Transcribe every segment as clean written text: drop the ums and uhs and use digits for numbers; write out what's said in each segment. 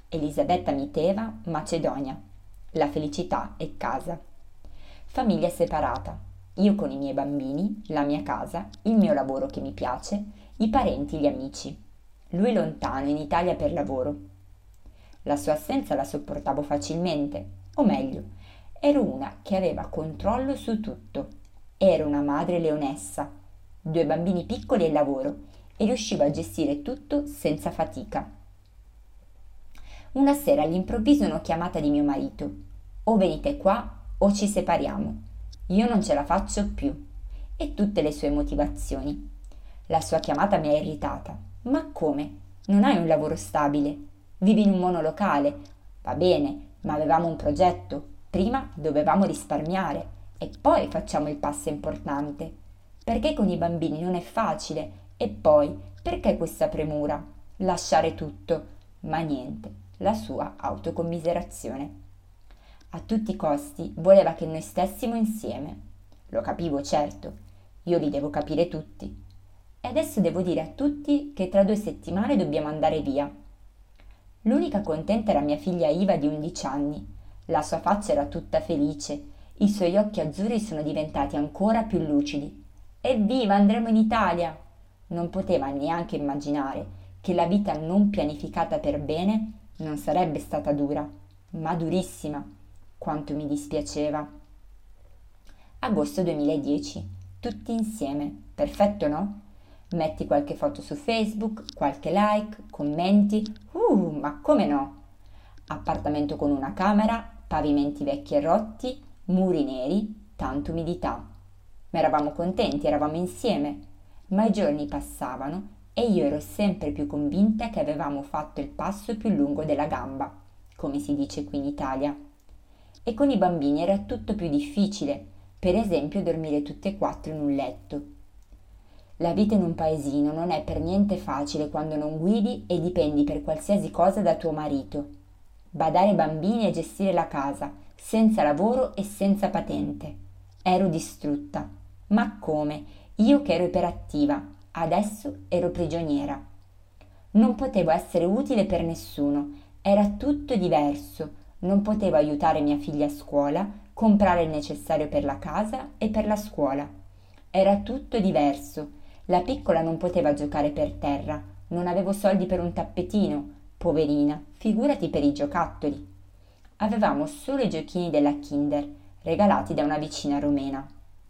Elisabetta Miteva, Macedonia. La felicità è casa. Famiglia separata. Io con i miei bambini, la mia casa, il mio lavoro che mi piace, i parenti, gli amici. Lui lontano in Italia per lavoro. La sua assenza la sopportavo facilmente, o meglio, ero una che aveva controllo su tutto. Ero una madre leonessa, 2 bambini piccoli e lavoro, e riuscivo a gestire tutto senza fatica. Una sera all'improvviso una chiamata di mio marito. O venite qua o ci separiamo. Io non ce la faccio più. E tutte le sue motivazioni. La sua chiamata mi ha irritata. Ma come? Non hai un lavoro stabile? Vivi in un monolocale? Va bene, ma avevamo un progetto. Prima dovevamo risparmiare e poi facciamo il passo importante. Perché con i bambini non è facile? E poi, perché questa premura? Lasciare tutto? Ma niente, la sua autocommiserazione. A tutti i costi voleva che noi stessimo insieme. Lo capivo, certo, io li devo capire tutti. E adesso devo dire a tutti che tra 2 settimane dobbiamo andare via. L'unica contenta era mia figlia Iva di 11 anni. La sua faccia era tutta felice, i suoi occhi azzurri sono diventati ancora più lucidi. Evviva, andremo in Italia! Non poteva neanche immaginare che la vita non pianificata per bene non sarebbe stata dura, ma durissima. Quanto mi dispiaceva. Agosto 2010. Tutti insieme. Perfetto, no? Metti qualche foto su Facebook, qualche like, commenti. Ma come no? Appartamento con una camera, pavimenti vecchi e rotti, muri neri, tanta umidità. Ma eravamo contenti, eravamo insieme. Ma i giorni passavano e io ero sempre più convinta che avevamo fatto il passo più lungo della gamba, come si dice qui in Italia. E con i bambini era tutto più difficile, per esempio dormire tutti e 4 in un letto. La vita in un paesino non è per niente facile quando non guidi e dipendi per qualsiasi cosa da tuo marito. Badare ai bambini e gestire la casa, senza lavoro e senza patente. Ero distrutta. Ma come? Io che ero iperattiva, adesso ero prigioniera. Non potevo essere utile per nessuno, era tutto diverso. Non potevo aiutare mia figlia a scuola, comprare il necessario per la casa e per la scuola. Era tutto diverso. La piccola non poteva giocare per terra, non avevo soldi per un tappetino, poverina, figurati per i giocattoli. Avevamo solo i giochini della Kinder, regalati da una vicina romena.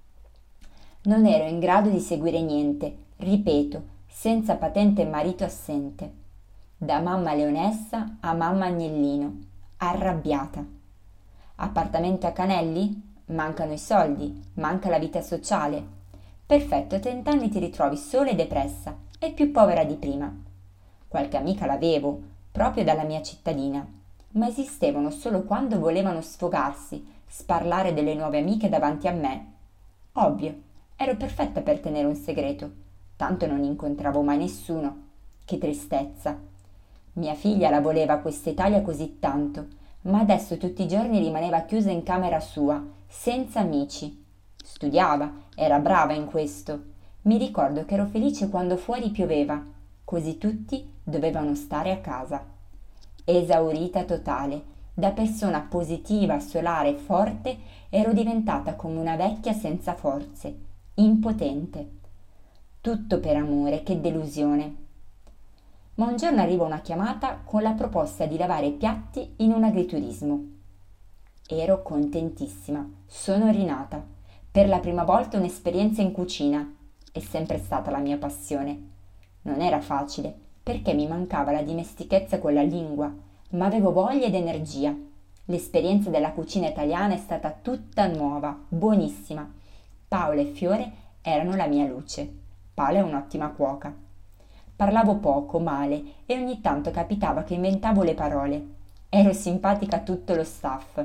Non ero in grado di seguire niente, ripeto, senza patente e marito assente. Da mamma leonessa a mamma agnellino, arrabbiata. Appartamento a Canelli? Mancano i soldi, manca la vita sociale. Perfetto, a 30 anni ti ritrovi sola e depressa e più povera di prima. Qualche amica l'avevo, proprio dalla mia cittadina, ma esistevano solo quando volevano sfogarsi, sparlare delle nuove amiche davanti a me. Ovvio, ero perfetta per tenere un segreto, tanto non incontravo mai nessuno. Che tristezza. Mia figlia la voleva questa Italia così tanto, ma adesso tutti i giorni rimaneva chiusa in camera sua, senza amici. Studiava, era brava in questo. Mi ricordo che ero felice quando fuori pioveva, così tutti dovevano stare a casa. Esaurita totale, da persona positiva, solare e forte, ero diventata come una vecchia senza forze, impotente. Tutto per amore, che delusione. Ma un giorno arriva una chiamata con la proposta di lavare i piatti in un agriturismo. Ero contentissima, sono rinata. Per la prima volta un'esperienza in cucina, è sempre stata la mia passione. Non era facile, perché mi mancava la dimestichezza con la lingua, ma avevo voglia ed energia. L'esperienza della cucina italiana è stata tutta nuova, buonissima. Paola e Fiore erano la mia luce. Paola è un'ottima cuoca. Parlavo poco, male, e ogni tanto capitava che inventavo le parole. Ero simpatica a tutto lo staff.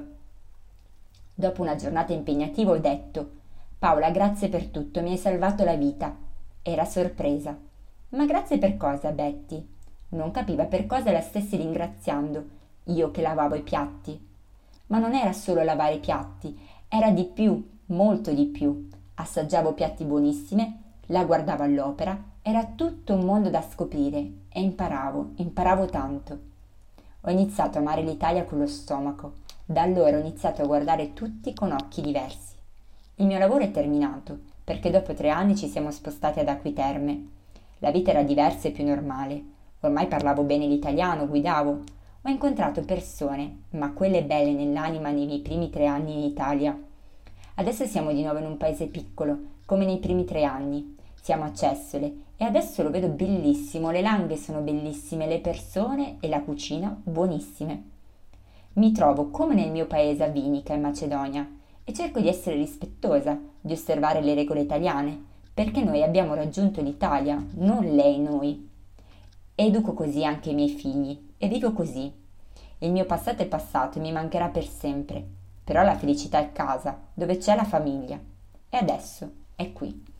Dopo una giornata impegnativa ho detto: Paola, grazie per tutto, mi hai salvato la vita. Era sorpresa. Ma grazie per cosa, Betty? Non capiva per cosa la stessi ringraziando, io che lavavo i piatti. Ma non era solo lavare i piatti, era di più, molto di più. Assaggiavo piatti buonissime, la guardavo all'opera, era tutto un mondo da scoprire e imparavo tanto. Ho iniziato a amare l'Italia con lo stomaco. Da allora ho iniziato a guardare tutti con occhi diversi. Il mio lavoro è terminato, perché dopo 3 anni ci siamo spostati ad Acquiterme. La vita era diversa e più normale. Ormai parlavo bene l'italiano, guidavo. Ho incontrato persone, ma quelle belle nell'anima nei miei primi 3 anni in Italia. Adesso siamo di nuovo in un paese piccolo, come nei primi 3 anni. Siamo a Cessole e adesso lo vedo bellissimo, le langhe sono bellissime, le persone e la cucina buonissime. Mi trovo come nel mio paese a Vinica in Macedonia e cerco di essere rispettosa, di osservare le regole italiane, perché noi abbiamo raggiunto l'Italia, non lei noi. Educo così anche i miei figli e vivo così. Il mio passato è passato e mi mancherà per sempre, però la felicità è casa, dove c'è la famiglia. E adesso è qui.